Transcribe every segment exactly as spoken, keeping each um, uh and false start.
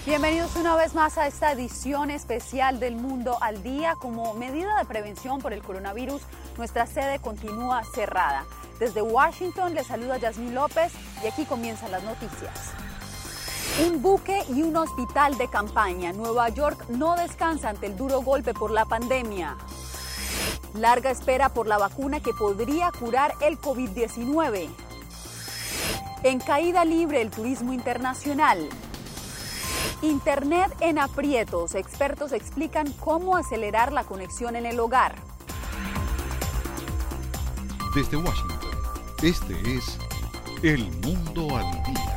Bienvenidos una vez más a esta edición especial del Mundo al Día. Como medida de prevención por el coronavirus, nuestra sede continúa cerrada. Desde Washington les saluda Yasmín López y aquí comienzan las noticias. Un buque y un hospital de campaña. Nueva York no descansa ante el duro golpe por la pandemia. Larga espera por la vacuna que podría curar el COVID diecinueve. En caída libre el turismo internacional. Internet en aprietos. Expertos explican cómo acelerar la conexión en el hogar. Desde Washington, este es El Mundo al Día.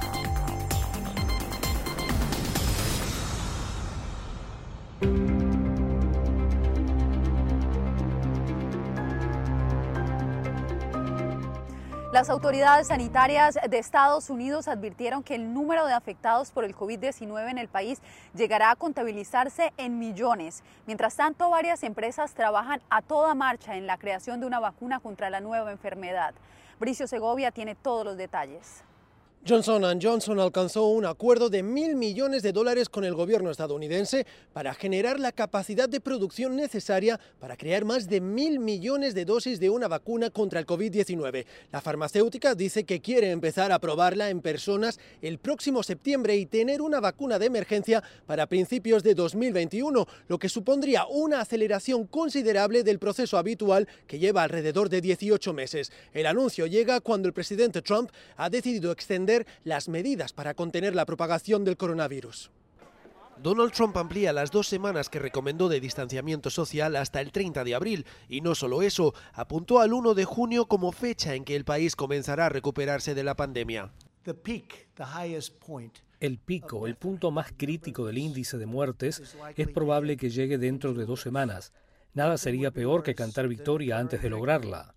Las autoridades sanitarias de Estados Unidos advirtieron que el número de afectados por el COVID diecinueve en el país llegará a contabilizarse en millones. Mientras tanto, varias empresas trabajan a toda marcha en la creación de una vacuna contra la nueva enfermedad. Bricio Segovia tiene todos los detalles. Johnson and Johnson alcanzó un acuerdo de mil millones de dólares con el gobierno estadounidense para generar la capacidad de producción necesaria para crear más de mil millones de dosis de una vacuna contra el COVID diecinueve. La farmacéutica dice que quiere empezar a probarla en personas el próximo septiembre y tener una vacuna de emergencia para principios de dos mil veintiuno, lo que supondría una aceleración considerable del proceso habitual que lleva alrededor de dieciocho meses. El anuncio llega cuando el presidente Trump ha decidido extender las medidas para contener la propagación del coronavirus. Donald Trump amplía las dos semanas que recomendó de distanciamiento social hasta el treinta de abril y no solo eso, apuntó al uno de junio como fecha en que el país comenzará a recuperarse de la pandemia. El pico, el punto más crítico del índice de muertes, es probable que llegue dentro de dos semanas. Nada sería peor que cantar victoria antes de lograrla.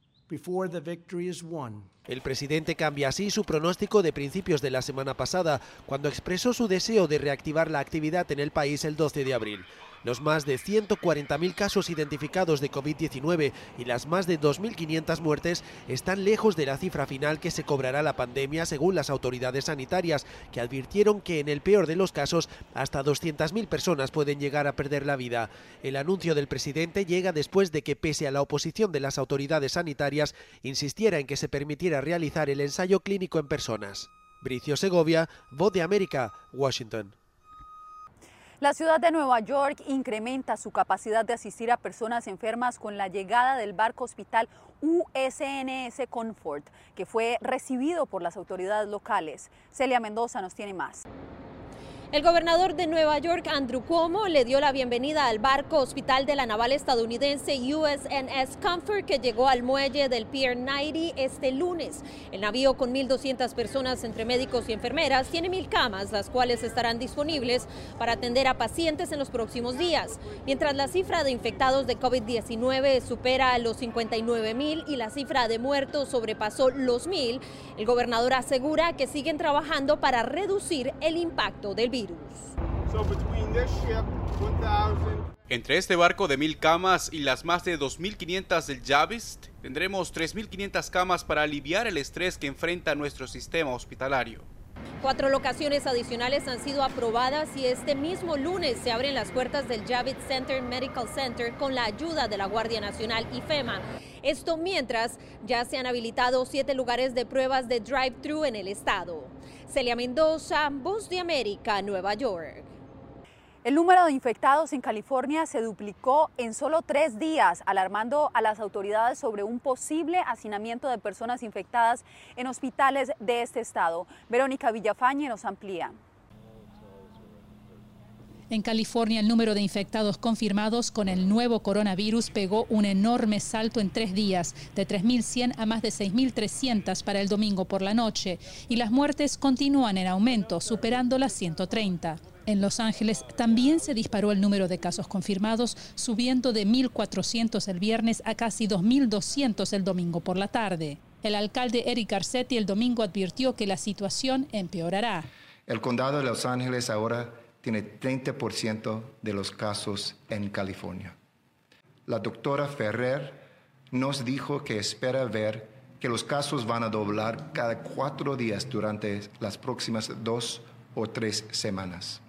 El presidente cambia así su pronóstico de principios de la semana pasada, cuando expresó su deseo de reactivar la actividad en el país el doce de abril. Los más de ciento cuarenta mil casos identificados de COVID diecinueve y las más de dos mil quinientas muertes están lejos de la cifra final que se cobrará la pandemia, según las autoridades sanitarias, que advirtieron que en el peor de los casos hasta doscientas mil personas pueden llegar a perder la vida. El anuncio del presidente llega después de que, pese a la oposición de las autoridades sanitarias, insistiera en que se permitiera realizar el ensayo clínico en personas. Bricio Segovia, Voz de América, Washington. La ciudad de Nueva York incrementa su capacidad de asistir a personas enfermas con la llegada del barco hospital U S N S Comfort, que fue recibido por las autoridades locales. Celia Mendoza nos tiene más. El gobernador de Nueva York, Andrew Cuomo, le dio la bienvenida al barco hospital de la naval estadounidense U S N S Comfort, que llegó al muelle del Pier noventa este lunes. El navío, con mil doscientas personas entre médicos y enfermeras, tiene mil camas, las cuales estarán disponibles para atender a pacientes en los próximos días. Mientras la cifra de infectados de COVID diecinueve supera los cincuenta y nueve mil y la cifra de muertos sobrepasó los mil, el gobernador asegura que siguen trabajando para reducir el impacto del virus. Entre este barco de mil camas y las más de dos mil quinientas del Javist, tendremos tres mil quinientas camas para aliviar el estrés que enfrenta nuestro sistema hospitalario. Cuatro locaciones adicionales han sido aprobadas y este mismo lunes se abren las puertas del Javits Center Medical Center con la ayuda de la Guardia Nacional y FEMA. Esto mientras ya se han habilitado siete lugares de pruebas de drive-thru en el estado. Celia Mendoza, Voz de América, Nueva York. El número de infectados en California se duplicó en solo tres días, alarmando a las autoridades sobre un posible hacinamiento de personas infectadas en hospitales de este estado. Verónica Villafañe nos amplía. En California, el número de infectados confirmados con el nuevo coronavirus pegó un enorme salto en tres días, de tres mil cien a más de seis mil trescientos para el domingo por la noche, y las muertes continúan en aumento, superando las ciento treinta. En Los Ángeles también se disparó el número de casos confirmados, subiendo de mil cuatrocientos el viernes a casi dos mil doscientos el domingo por la tarde. El alcalde Eric Garcetti el domingo advirtió que la situación empeorará. El condado de Los Ángeles ahora tiene treinta por ciento de los casos en California. La doctora Ferrer nos dijo que espera ver que los casos van a doblar cada cuatro días durante las próximas dos o tres semanas.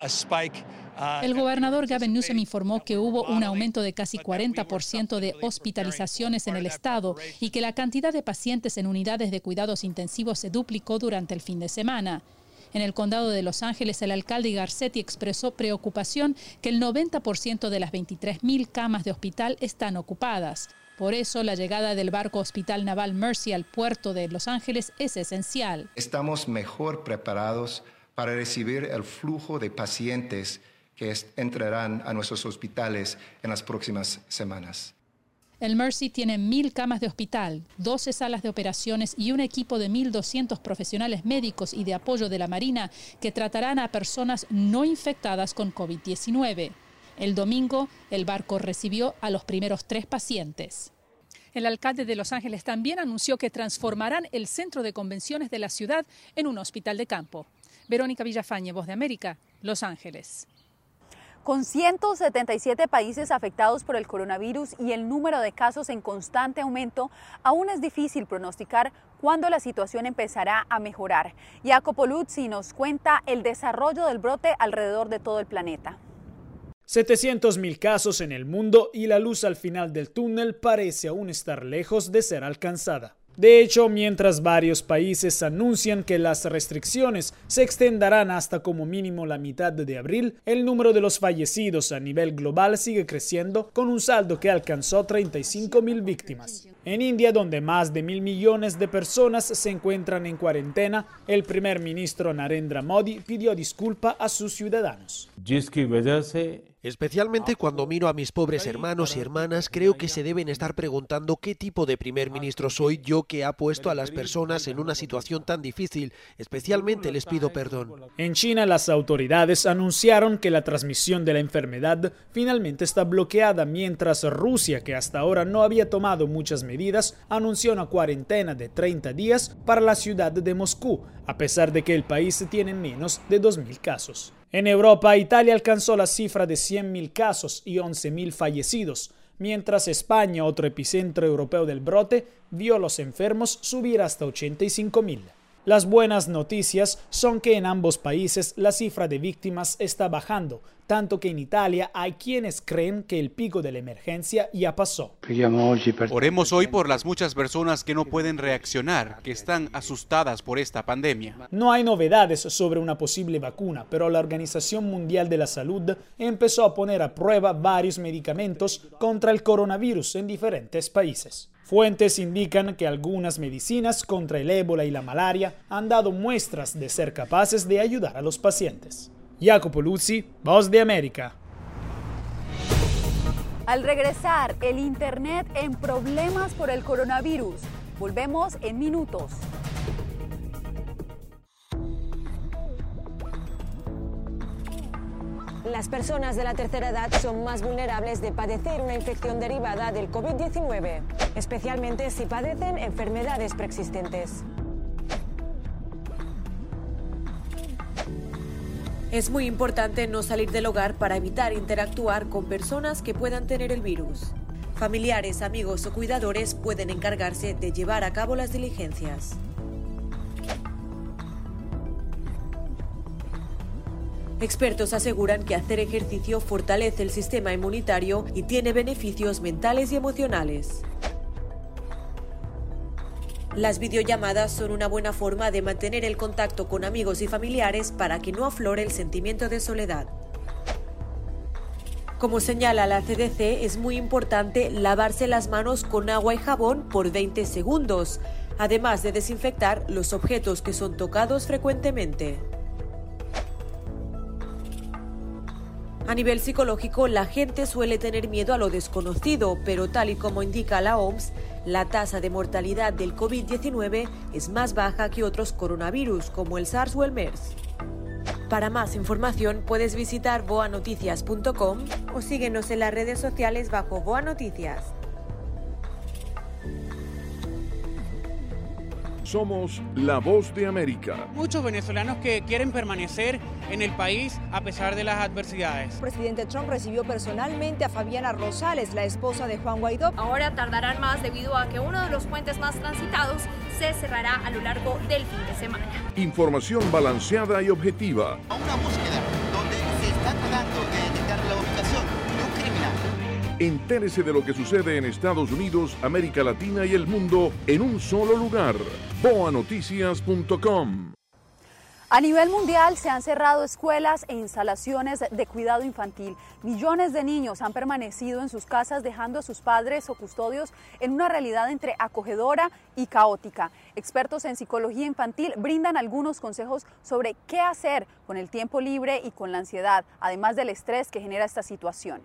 El gobernador Gavin Newsom informó que hubo un aumento de casi cuarenta por ciento de hospitalizaciones en el estado y que la cantidad de pacientes en unidades de cuidados intensivos se duplicó durante el fin de semana. En el condado de Los Ángeles, el alcalde Garcetti expresó preocupación que el noventa por ciento de las veintitrés mil camas de hospital están ocupadas. Por eso, la llegada del barco hospital naval Mercy al puerto de Los Ángeles es esencial. Estamos mejor preparados para recibir el flujo de pacientes que entrarán a nuestros hospitales en las próximas semanas. El Mercy tiene mil camas de hospital, doce salas de operaciones y un equipo de mil doscientos profesionales médicos y de apoyo de la Marina que tratarán a personas no infectadas con COVID diecinueve. El domingo, el barco recibió a los primeros tres pacientes. El alcalde de Los Ángeles también anunció que transformarán el centro de convenciones de la ciudad en un hospital de campo. Verónica Villafañe, Voz de América, Los Ángeles. Con ciento setenta y siete países afectados por el coronavirus y el número de casos en constante aumento, aún es difícil pronosticar cuándo la situación empezará a mejorar. Jacopo Luzzi nos cuenta el desarrollo del brote alrededor de todo el planeta. setecientos mil casos en el mundo y la luz al final del túnel parece aún estar lejos de ser alcanzada. De hecho, mientras varios países anuncian que las restricciones se extenderán hasta como mínimo la mitad de abril, el número de los fallecidos a nivel global sigue creciendo con un saldo que alcanzó treinta y cinco mil víctimas. En India, donde más de mil millones de personas se encuentran en cuarentena, el primer ministro Narendra Modi pidió disculpa a sus ciudadanos. Especialmente cuando miro a mis pobres hermanos y hermanas, creo que se deben estar preguntando qué tipo de primer ministro soy yo que ha puesto a las personas en una situación tan difícil. Especialmente les pido perdón. En China, las autoridades anunciaron que la transmisión de la enfermedad finalmente está bloqueada, mientras Rusia, que hasta ahora no había tomado muchas medidas, anunció una cuarentena de treinta días para la ciudad de Moscú, a pesar de que el país tiene menos de dos mil casos. En Europa, Italia alcanzó la cifra de cien mil casos y once mil fallecidos, mientras España, otro epicentro europeo del brote, vio a los enfermos subir hasta ochenta y cinco mil. Las buenas noticias son que en ambos países la cifra de víctimas está bajando, tanto que en Italia hay quienes creen que el pico de la emergencia ya pasó. Oremos hoy por las muchas personas que no pueden reaccionar, que están asustadas por esta pandemia. No hay novedades sobre una posible vacuna, pero la Organización Mundial de la Salud empezó a poner a prueba varios medicamentos contra el coronavirus en diferentes países. Fuentes indican que algunas medicinas contra el ébola y la malaria han dado muestras de ser capaces de ayudar a los pacientes. Jacopo Luzzi, Voz de América. Al regresar, el Internet en problemas por el coronavirus. Volvemos en minutos. Las personas de la tercera edad son más vulnerables de padecer una infección derivada del COVID diecinueve, especialmente si padecen enfermedades preexistentes. Es muy importante no salir del hogar para evitar interactuar con personas que puedan tener el virus. Familiares, amigos o cuidadores pueden encargarse de llevar a cabo las diligencias. Expertos aseguran que hacer ejercicio fortalece el sistema inmunitario y tiene beneficios mentales y emocionales. Las videollamadas son una buena forma de mantener el contacto con amigos y familiares para que no aflore el sentimiento de soledad. Como señala la C D C, es muy importante lavarse las manos con agua y jabón por veinte segundos, además de desinfectar los objetos que son tocados frecuentemente. A nivel psicológico, la gente suele tener miedo a lo desconocido, pero tal y como indica la O M S, la tasa de mortalidad del COVID diecinueve es más baja que otros coronavirus, como el SARS o el MERS. Para más información puedes visitar boa noticias punto com o síguenos en las redes sociales bajo Boa Noticias. Somos la Voz de América. Muchos venezolanos que quieren permanecer en el país a pesar de las adversidades. El presidente Trump recibió personalmente a Fabiana Rosales, la esposa de Juan Guaidó. Ahora tardarán más debido a que uno de los puentes más transitados se cerrará a lo largo del fin de semana. Información balanceada y objetiva. Una búsqueda donde se está tratando de detectar la ubicación de un criminal. Entérese de lo que sucede en Estados Unidos, América Latina y el mundo en un solo lugar. boa noticias punto com. A nivel mundial se han cerrado escuelas e instalaciones de cuidado infantil. Millones de niños han permanecido en sus casas dejando a sus padres o custodios en una realidad entre acogedora y caótica. Expertos en psicología infantil brindan algunos consejos sobre qué hacer con el tiempo libre y con la ansiedad, además del estrés que genera esta situación.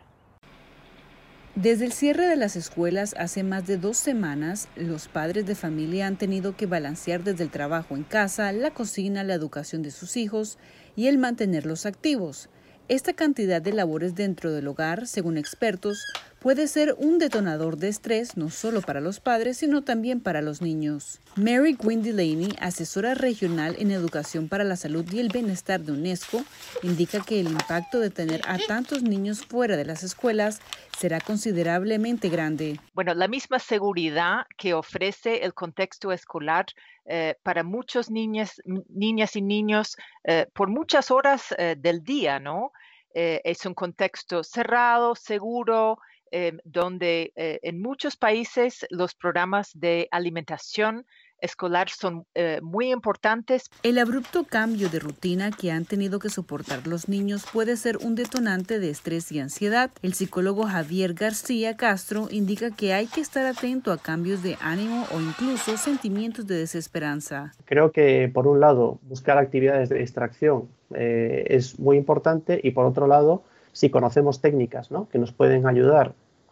Desde el cierre de las escuelas hace más de dos semanas, los padres de familia han tenido que balancear desde el trabajo en casa, la cocina, la educación de sus hijos y el mantenerlos activos. Esta cantidad de labores dentro del hogar, según expertos, puede ser un detonador de estrés no solo para los padres, sino también para los niños. Mary Gwynne Delaney, asesora regional en educación para la salud y el bienestar de UNESCO, indica que el impacto de tener a tantos niños fuera de las escuelas será considerablemente grande. Bueno, la misma seguridad que ofrece el contexto escolar eh, para muchos niños, niñas y niños eh, por muchas horas eh, del día, ¿no? Eh, es un contexto cerrado, seguro, eh, donde eh, en muchos países los programas de alimentación escolar son eh, muy importantes. El abrupto cambio de rutina que han tenido que soportar los niños puede ser un detonante de estrés y ansiedad. El psicólogo Javier García Castro indica que hay que estar atento a cambios de ánimo o incluso sentimientos de desesperanza. Creo que por un lado buscar actividades de distracción eh, es muy importante y por otro lado si conocemos técnicas, ¿no?, que nos pueden ayudar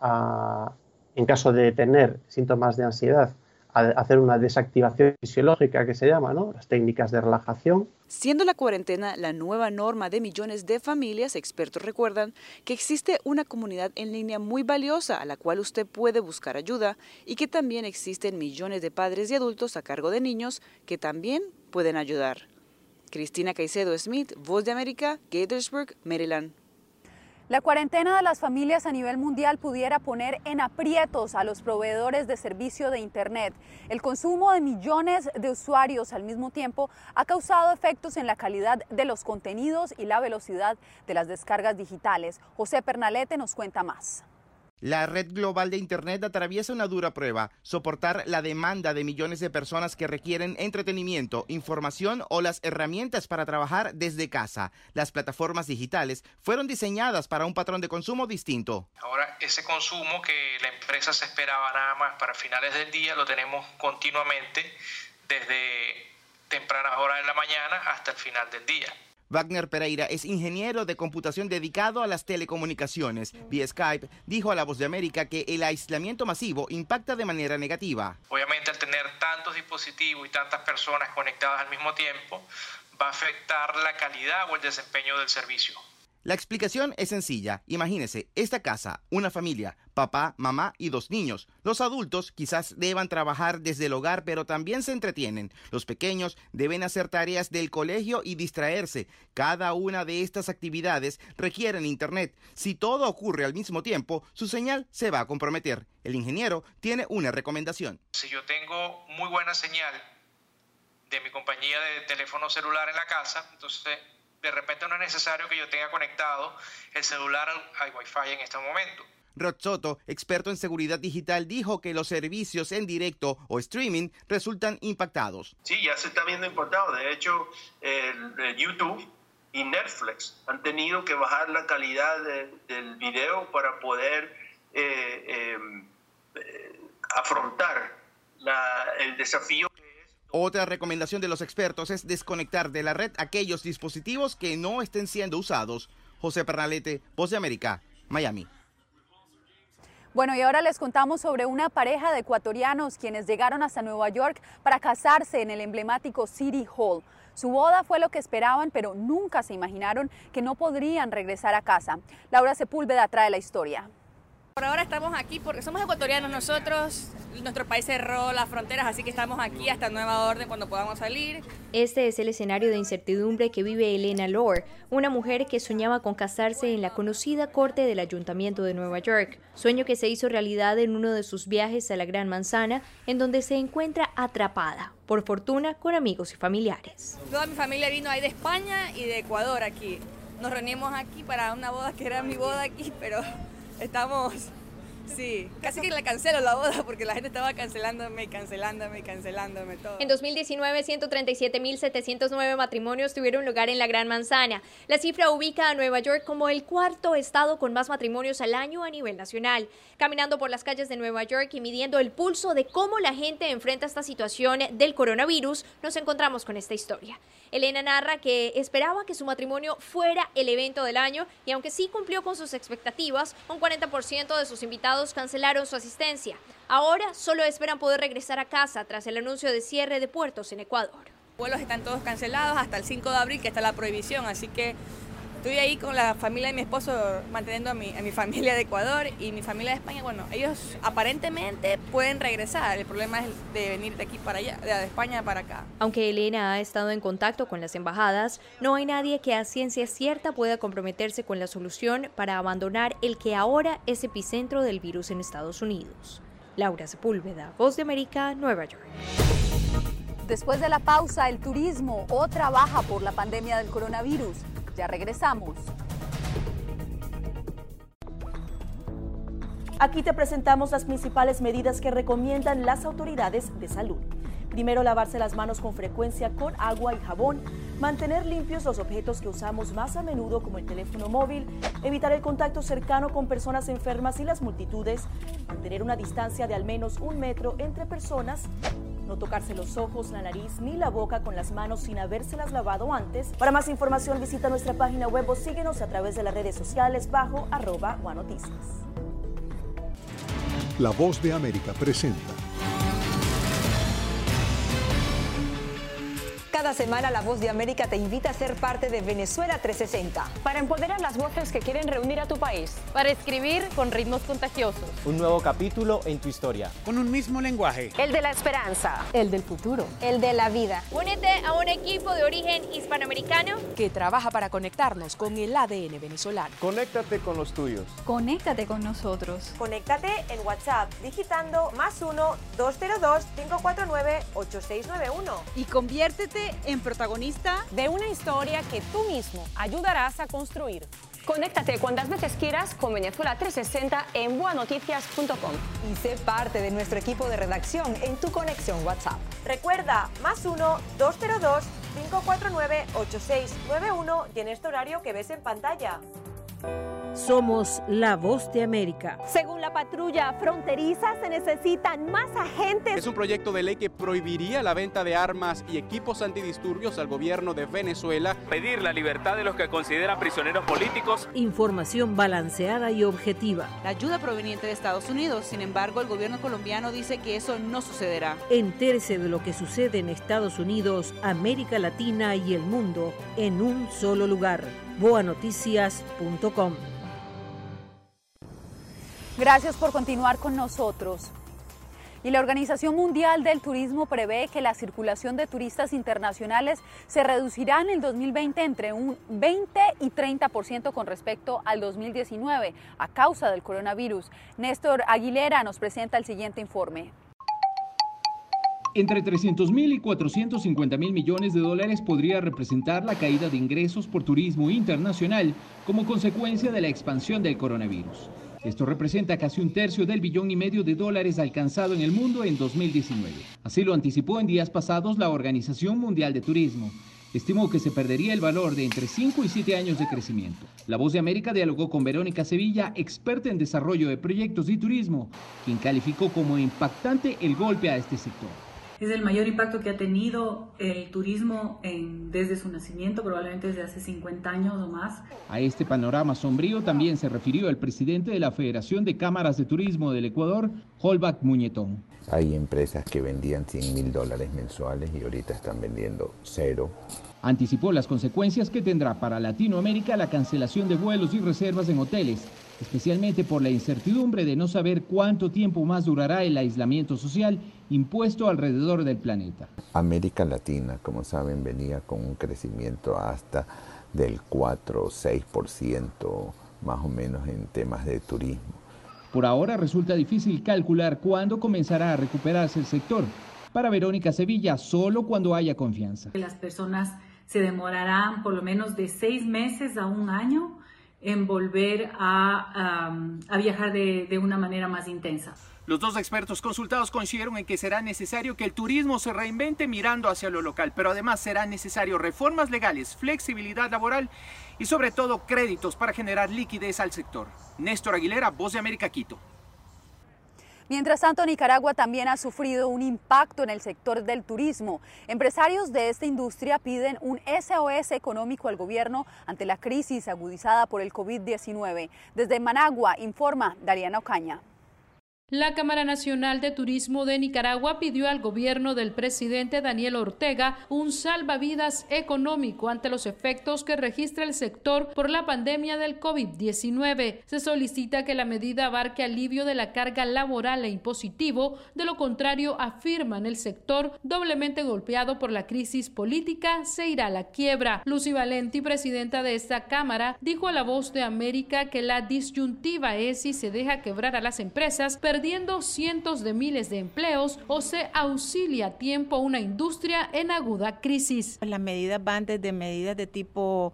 a, en caso de tener síntomas de ansiedad, a hacer una desactivación fisiológica que se llama, ¿no?, las técnicas de relajación. Siendo la cuarentena la nueva norma de millones de familias, expertos recuerdan que existe una comunidad en línea muy valiosa a la cual usted puede buscar ayuda y que también existen millones de padres y adultos a cargo de niños que también pueden ayudar. Cristina Caicedo Smith, Voz de América, Gaithersburg, Maryland. La cuarentena de las familias a nivel mundial pudiera poner en aprietos a los proveedores de servicio de Internet. El consumo de millones de usuarios al mismo tiempo ha causado efectos en la calidad de los contenidos y la velocidad de las descargas digitales. José Pernalete nos cuenta más. La red global de Internet atraviesa una dura prueba, soportar la demanda de millones de personas que requieren entretenimiento, información o las herramientas para trabajar desde casa. Las plataformas digitales fueron diseñadas para un patrón de consumo distinto. Ahora ese consumo que la empresa se esperaba nada más para finales del día lo tenemos continuamente desde tempranas horas de la mañana hasta el final del día. Wagner Pereira es ingeniero de computación dedicado a las telecomunicaciones. Vía Skype dijo a La Voz de América que el aislamiento masivo impacta de manera negativa. Obviamente al tener tantos dispositivos y tantas personas conectadas al mismo tiempo, va a afectar la calidad o el desempeño del servicio. La explicación es sencilla. Imagínese, esta casa, una familia, papá, mamá y dos niños. Los adultos quizás deban trabajar desde el hogar, pero también se entretienen. Los pequeños deben hacer tareas del colegio y distraerse. Cada una de estas actividades requieren internet. Si todo ocurre al mismo tiempo, su señal se va a comprometer. El ingeniero tiene una recomendación. Si yo tengo muy buena señal de mi compañía de teléfono celular en la casa, entonces de repente no es necesario que yo tenga conectado el celular al, al Wi-Fi en este momento. Rod Soto, experto en seguridad digital, dijo que los servicios en directo o streaming resultan impactados. Sí, ya se está viendo impactado. De hecho, el, el YouTube y Netflix han tenido que bajar la calidad de, del video para poder eh, eh, eh, afrontar la, el desafío. Otra recomendación de los expertos es desconectar de la red aquellos dispositivos que no estén siendo usados. José Pernalete, Voz de América, Miami. Bueno, y ahora les contamos sobre una pareja de ecuatorianos quienes llegaron hasta Nueva York para casarse en el emblemático City Hall. Su boda fue lo que esperaban, pero nunca se imaginaron que no podrían regresar a casa. Laura Sepúlveda trae la historia. Por ahora estamos aquí porque somos ecuatorianos nosotros. nuestro país cerró las fronteras, así que estamos aquí hasta nueva orden cuando podamos salir. Este es el escenario de incertidumbre que vive Elena Lore, una mujer que soñaba con casarse en la conocida corte del Ayuntamiento de Nueva York, sueño que se hizo realidad en uno de sus viajes a la Gran Manzana, en donde se encuentra atrapada, por fortuna con amigos y familiares. Toda mi familia vino ahí de España y de Ecuador aquí. Nos reunimos aquí para una boda que era mi boda aquí, pero estamos... Sí, casi que le cancelo la boda porque la gente estaba cancelándome, cancelándome, cancelándome todo. En dos mil diecinueve, ciento treinta y siete mil setecientos nueve matrimonios tuvieron lugar en la Gran Manzana. La cifra ubica a Nueva York como el cuarto estado con más matrimonios al año a nivel nacional. Caminando por las calles de Nueva York y midiendo el pulso de cómo la gente enfrenta esta situación del coronavirus, nos encontramos con esta historia. Elena narra que esperaba que su matrimonio fuera el evento del año y aunque sí cumplió con sus expectativas, un cuarenta por ciento de sus invitados cancelaron su asistencia. Ahora solo esperan poder regresar a casa tras el anuncio de cierre de puertos en Ecuador. Los vuelos están todos cancelados hasta el cinco de abril, que está la prohibición, así que estoy ahí con la familia de mi esposo manteniendo a mi, a mi familia de Ecuador y mi familia de España. Bueno, ellos aparentemente pueden regresar, el problema es de venir de aquí para allá, de España para acá. Aunque Elena ha estado en contacto con las embajadas, no hay nadie que a ciencia cierta pueda comprometerse con la solución para abandonar el que ahora es epicentro del virus en Estados Unidos. Laura Sepúlveda, Voz de América, Nueva York. Después de la pausa, el turismo otra baja por la pandemia del coronavirus. Ya regresamos. Aquí te presentamos las principales medidas que recomiendan las autoridades de salud. Primero, lavarse las manos con frecuencia con agua y jabón, mantener limpios los objetos que usamos más a menudo como el teléfono móvil, evitar el contacto cercano con personas enfermas y las multitudes, mantener una distancia de al menos un metro entre personas, no tocarse los ojos, la nariz ni la boca con las manos sin habérselas lavado antes. Para más información visita nuestra página web o síguenos a través de las redes sociales bajo arroba guanoticias. La Voz de América presenta. Cada semana La Voz de América te invita a ser parte de Venezuela trescientos sesenta. Para empoderar las voces que quieren reunir a tu país. Para escribir con ritmos contagiosos. Un nuevo capítulo en tu historia. Con un mismo lenguaje. El de la esperanza. El del futuro. El de la vida. Únete a un equipo de origen hispanoamericano que trabaja para conectarnos con el A D N venezolano. Conéctate con los tuyos. Conéctate con nosotros. Conéctate en WhatsApp digitando más uno, dos cero dos, cinco cuatro nueve, ocho seis nueve uno. Y conviértete en protagonista de una historia que tú mismo ayudarás a construir. Conéctate cuantas veces quieras con Venezuela trescientos sesenta en boa noticias punto com. Y sé parte de nuestro equipo de redacción en tu conexión WhatsApp. Recuerda, más uno, dos cero dos, cinco cuatro nueve, ocho seis nueve uno y en este horario que ves en pantalla. Somos la Voz de América. Según la patrulla fronteriza, se necesitan más agentes. Es un proyecto de ley que prohibiría la venta de armas y equipos antidisturbios al gobierno de Venezuela. Pedir la libertad de los que considera prisioneros políticos. Información balanceada y objetiva. La ayuda proveniente de Estados Unidos, sin embargo, el gobierno colombiano dice que eso no sucederá. Entérese de lo que sucede en Estados Unidos, América Latina y el mundo en un solo lugar. boa noticias punto com. Gracias por continuar con nosotros. Y la Organización Mundial del Turismo prevé que la circulación de turistas internacionales se reducirá en el dos mil veinte entre un veinte y treinta por ciento con respecto al dos mil diecinueve a causa del coronavirus. Néstor Aguilera nos presenta el siguiente informe. Entre trescientos mil y cuatrocientos cincuenta mil millones de dólares podría representar la caída de ingresos por turismo internacional como consecuencia de la expansión del coronavirus. Esto representa casi un tercio del billón y medio de dólares alcanzado en el mundo en dos mil diecinueve. Así lo anticipó en días pasados la Organización Mundial de Turismo. Estimó que se perdería el valor de entre cinco y siete años de crecimiento. La Voz de América dialogó con Verónica Sevilla, experta en desarrollo de proyectos y turismo, quien calificó como impactante el golpe a este sector. Es el mayor impacto que ha tenido el turismo en, desde su nacimiento, probablemente desde hace cincuenta años o más. A este panorama sombrío también se refirió el presidente de la Federación de Cámaras de Turismo del Ecuador, Holbach Muñetón. Hay empresas que vendían cien mil dólares mensuales y ahorita están vendiendo cero. Anticipó las consecuencias que tendrá para Latinoamérica la cancelación de vuelos y reservas en hoteles, especialmente por la incertidumbre de no saber cuánto tiempo más durará el aislamiento social impuesto alrededor del planeta. América Latina, como saben, venía con un crecimiento hasta del cuatro o seis por ciento más o menos en temas de turismo. Por ahora resulta difícil calcular cuándo comenzará a recuperarse el sector. Para Verónica Sevilla, solo cuando haya confianza. Las personas se demorarán por lo menos de seis meses a un año en volver a, um, a viajar de, de una manera más intensa. Los dos expertos consultados coincidieron en que será necesario que el turismo se reinvente mirando hacia lo local, pero además será necesario reformas legales, flexibilidad laboral y sobre todo créditos para generar liquidez al sector. Néstor Aguilera, Voz de América, Quito. Mientras tanto, Nicaragua también ha sufrido un impacto en el sector del turismo. Empresarios de esta industria piden un S O S económico al gobierno ante la crisis agudizada por el COVID diecinueve. Desde Managua, informa Dariana Ocaña. La Cámara Nacional de Turismo de Nicaragua pidió al gobierno del presidente Daniel Ortega un salvavidas económico ante los efectos que registra el sector por la pandemia del COVID diecinueve. Se solicita que la medida abarque alivio de la carga laboral e impositivo, de lo contrario, afirman, el sector doblemente golpeado por la crisis política se irá a la quiebra. Lucy Valenti, presidenta de esta Cámara, dijo a La Voz de América que la disyuntiva es si se deja quebrar a las empresas, perdiendo cientos de miles de empleos, o se auxilia a tiempo a una industria en aguda crisis. Las medidas van desde medidas de tipo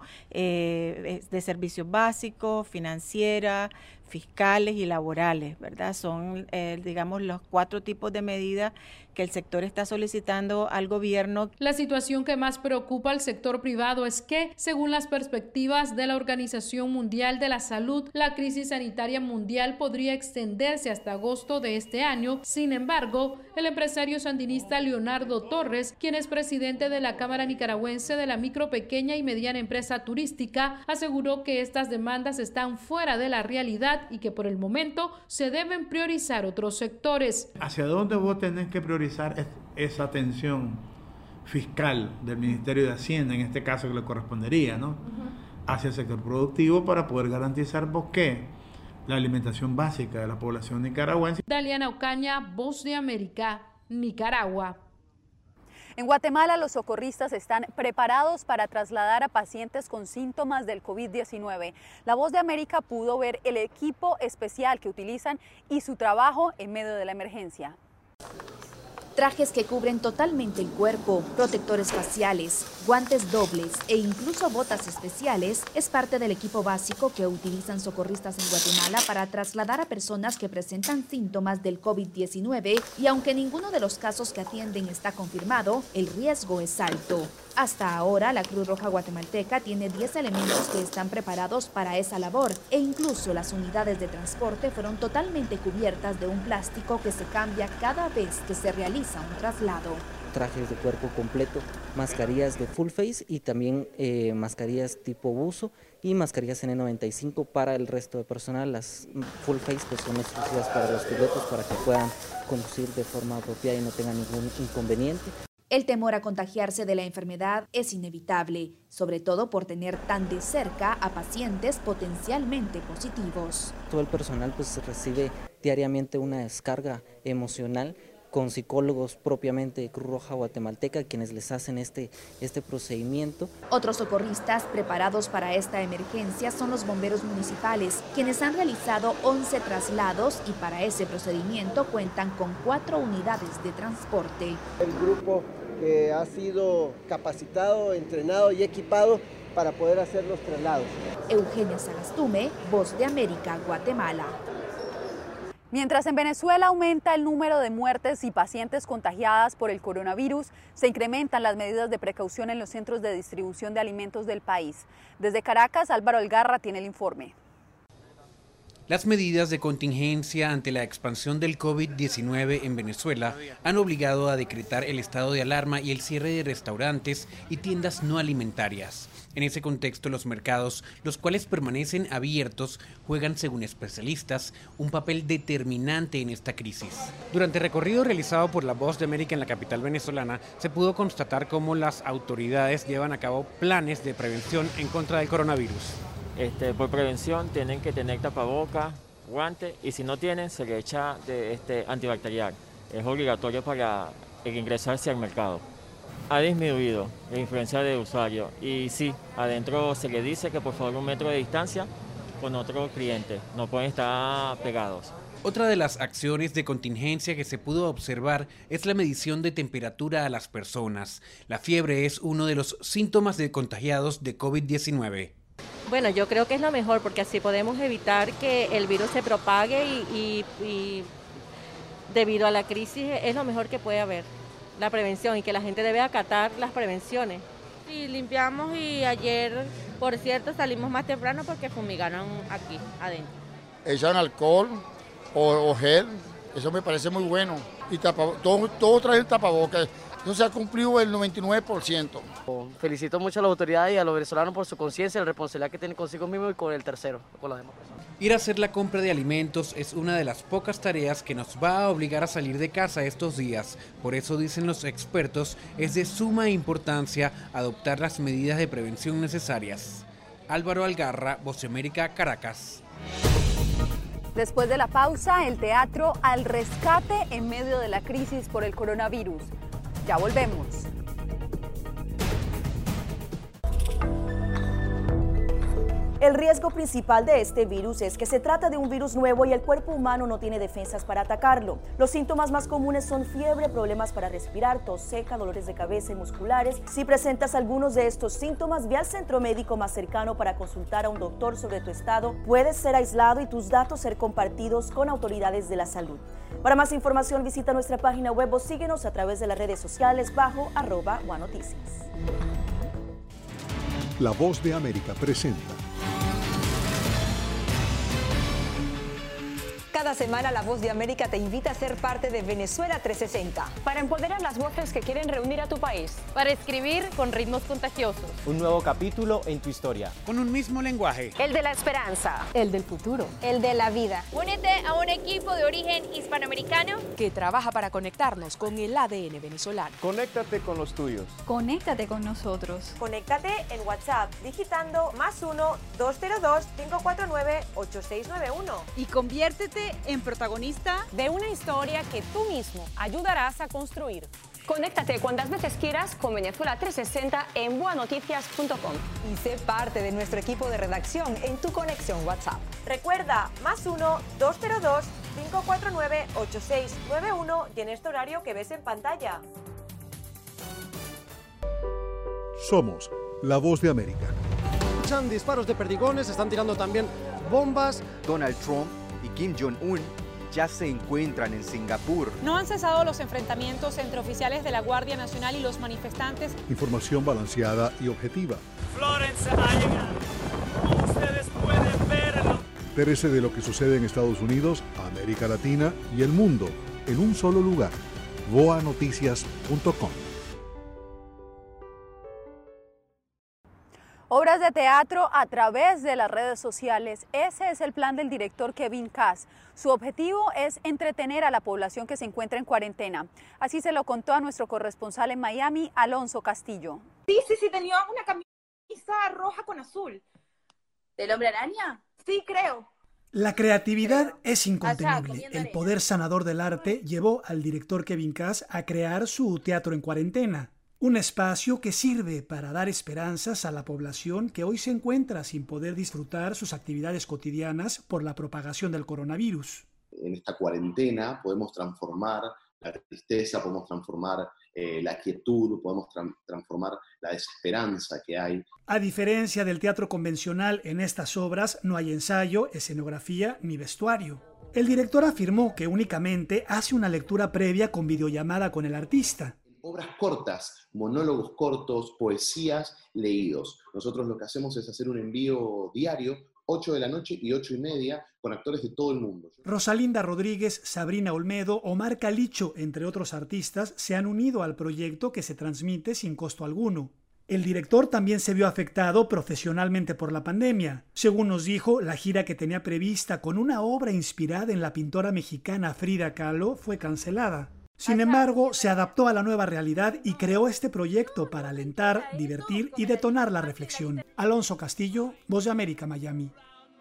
eh, de servicios básicos, financiera, fiscales y laborales, ¿verdad? Son, eh, digamos, los cuatro tipos de medidas que el sector está solicitando al gobierno. La situación que más preocupa al sector privado es que, según las perspectivas de la Organización Mundial de la Salud, la crisis sanitaria mundial podría extenderse hasta agosto de este año. Sin embargo, el empresario sandinista Leonardo Torres, quien es presidente de la Cámara Nicaragüense de la Micro, Pequeña y Mediana Empresa Turística, aseguró que estas demandas están fuera de la realidad y que por el momento se deben priorizar otros sectores. ¿Hacia dónde vos tenés que priorizar esa atención fiscal del Ministerio de Hacienda, en este caso que le correspondería, ¿no? Uh-huh. Hacia el sector productivo para poder garantizar vos qué? La alimentación básica de la población nicaragüense. Daliana Ocaña, Voz de América, Nicaragua. En Guatemala, los socorristas están preparados para trasladar a pacientes con síntomas del COVID diecinueve. La Voz de América pudo ver el equipo especial que utilizan y su trabajo en medio de la emergencia. Trajes que cubren totalmente el cuerpo, protectores faciales, guantes dobles e incluso botas especiales es parte del equipo básico que utilizan socorristas en Guatemala para trasladar a personas que presentan síntomas del COVID diecinueve, y aunque ninguno de los casos que atienden está confirmado, el riesgo es alto. Hasta ahora, la Cruz Roja Guatemalteca tiene diez elementos que están preparados para esa labor, e incluso las unidades de transporte fueron totalmente cubiertas de un plástico que se cambia cada vez que se realiza un traslado. Trajes de cuerpo completo, mascarillas de full face y también eh, mascarillas tipo buzo y mascarillas N noventa y cinco para el resto de personal. Las full face pues son exclusivas para los pilotos para que puedan conducir de forma apropiada y no tengan ningún inconveniente. El temor a contagiarse de la enfermedad es inevitable, sobre todo por tener tan de cerca a pacientes potencialmente positivos. Todo el personal pues recibe diariamente una descarga emocional con psicólogos propiamente de Cruz Roja Guatemalteca, quienes les hacen este, este procedimiento. Otros socorristas preparados para esta emergencia son los bomberos municipales, quienes han realizado once traslados y para ese procedimiento cuentan con cuatro unidades de transporte. El grupo que ha sido capacitado, entrenado y equipado para poder hacer los traslados. Eugenia Sagastume, Voz de América, Guatemala. Mientras en Venezuela aumenta el número de muertes y pacientes contagiadas por el coronavirus, se incrementan las medidas de precaución en los centros de distribución de alimentos del país. Desde Caracas, Álvaro Algarra tiene el informe. Las medidas de contingencia ante la expansión del COVID diecinueve en Venezuela han obligado a decretar el estado de alarma y el cierre de restaurantes y tiendas no alimentarias. En ese contexto, los mercados, los cuales permanecen abiertos, juegan, según especialistas, un papel determinante en esta crisis. Durante el recorrido realizado por La Voz de América en la capital venezolana, se pudo constatar cómo las autoridades llevan a cabo planes de prevención en contra del coronavirus. Este, por prevención tienen que tener tapabocas, guantes, y si no tienen, se le echa de, este, antibacterial. Es obligatorio para el ingreso hacia el mercado. Ha disminuido la influencia del usuario y sí, adentro se le dice que por favor un metro de distancia con otro cliente, no pueden estar pegados. Otra de las acciones de contingencia que se pudo observar es la medición de temperatura a las personas. La fiebre es uno de los síntomas de contagiados de COVID diecinueve. Bueno, yo creo que es lo mejor porque así podemos evitar que el virus se propague y, y, y debido a la crisis es lo mejor que puede haber, la prevención, y que la gente debe acatar las prevenciones. Sí, limpiamos y ayer, por cierto, salimos más temprano porque fumigaron aquí adentro. Echan alcohol o, o gel, eso me parece muy bueno. Y todos todo, todo traen tapabocas. Eso se ha cumplido el noventa y nueve por ciento. Felicito mucho a las autoridades y a los venezolanos por su conciencia y la responsabilidad que tienen consigo mismo y con el tercero, con las demás personas. Ir a hacer la compra de alimentos es una de las pocas tareas que nos va a obligar a salir de casa estos días. Por eso, dicen los expertos, es de suma importancia adoptar las medidas de prevención necesarias. Álvaro Algarra, Voz de América, Caracas. Después de la pausa, el teatro al rescate en medio de la crisis por el coronavirus. Ya volvemos. El riesgo principal de este virus es que se trata de un virus nuevo y el cuerpo humano no tiene defensas para atacarlo. Los síntomas más comunes son fiebre, problemas para respirar, tos seca, dolores de cabeza y musculares. Si presentas algunos de estos síntomas, ve al centro médico más cercano para consultar a un doctor sobre tu estado. Puedes ser aislado y tus datos ser compartidos con autoridades de la salud. Para más información, visita nuestra página web o síguenos a través de las redes sociales bajo arroba Guanoticias. La Voz de América presenta. Cada semana La Voz de América te invita a ser parte de Venezuela trescientos sesenta. Para empoderar las voces que quieren reunir a tu país. Para escribir con ritmos contagiosos. Un nuevo capítulo en tu historia. Con un mismo lenguaje. El de la esperanza. El del futuro. El de la vida. Únete a un equipo de origen hispanoamericano que trabaja para conectarnos con el A D N venezolano. Conéctate con los tuyos. Conéctate con nosotros. Conéctate en WhatsApp digitando más uno, dos cero dos, cinco cuatro nueve, ocho seis nueve uno. Y conviértete en protagonista de una historia que tú mismo ayudarás a construir. Conéctate cuantas veces quieras con Venezuela trescientos sesenta en boa noticias punto com. Y sé parte de nuestro equipo de redacción en tu conexión WhatsApp. Recuerda, más uno, dos cero dos, cinco cuatro nueve, ocho seis nueve uno y en este horario que ves en pantalla. Somos La Voz de América. Escuchan disparos de perdigones, están tirando también bombas. Donald Trump y Kim Jong-un ya se encuentran en Singapur. No han cesado los enfrentamientos entre oficiales de la Guardia Nacional y los manifestantes. Información balanceada y objetiva. Florence ha llegado. Como ustedes pueden verlo. Entérese de lo que sucede en Estados Unidos, América Latina y el mundo en un solo lugar. boa noticias punto com. Obras de teatro a través de las redes sociales. Ese es el plan del director Kevin Cass. Su objetivo es entretener a la población que se encuentra en cuarentena. Así se lo contó a nuestro corresponsal en Miami, Alonso Castillo. Sí, sí, sí, tenía una camisa roja con azul. ¿Del Hombre Araña? Sí, creo. La creatividad es incontenible. El poder sanador del arte llevó al director Kevin Cass a crear su teatro en cuarentena. Un espacio que sirve para dar esperanzas a la población que hoy se encuentra sin poder disfrutar sus actividades cotidianas por la propagación del coronavirus. En esta cuarentena podemos transformar la tristeza, podemos transformar eh, la quietud, podemos tra- transformar la desesperanza que hay. A diferencia del teatro convencional, en estas obras no hay ensayo, escenografía ni vestuario. El director afirmó que únicamente hace una lectura previa con videollamada con el artista. Obras cortas, monólogos cortos, poesías leídos. Nosotros lo que hacemos es hacer un envío diario, ocho de la noche y ocho y media, con actores de todo el mundo. Rosalinda Rodríguez, Sabrina Olmedo, Omar Calicho, entre otros artistas, se han unido al proyecto que se transmite sin costo alguno. El director también se vio afectado profesionalmente por la pandemia. Según nos dijo, la gira que tenía prevista con una obra inspirada en la pintora mexicana Frida Kahlo fue cancelada. Sin embargo, se adaptó a la nueva realidad y creó este proyecto para alentar, divertir y detonar la reflexión. Alonso Castillo, Voz de América, Miami.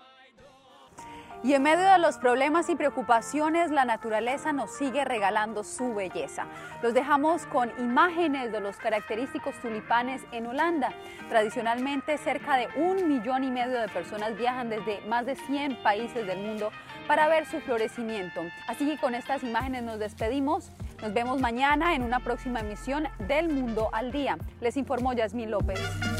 Y en medio de los problemas y preocupaciones, la naturaleza nos sigue regalando su belleza. Los dejamos con imágenes de los característicos tulipanes en Holanda. Tradicionalmente, cerca de un millón y medio de personas viajan desde más de cien países del mundo para ver su florecimiento. Así que con estas imágenes nos despedimos. Nos vemos mañana en una próxima emisión del Mundo al Día. Les informó Yasmín López.